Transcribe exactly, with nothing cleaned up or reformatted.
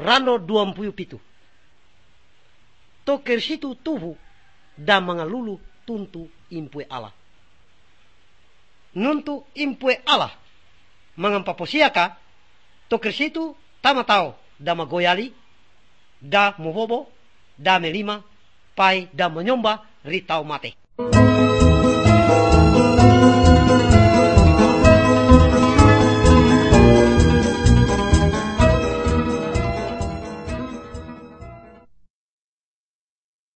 rano dua puluh pitu. Toker situ tubuh dan mengalulu tuntu impue Allah. Nuntu impue Allah mengampaposiaka toker situ tama tau da magoyali da muhobo da melima pai da menyomba ritau mate.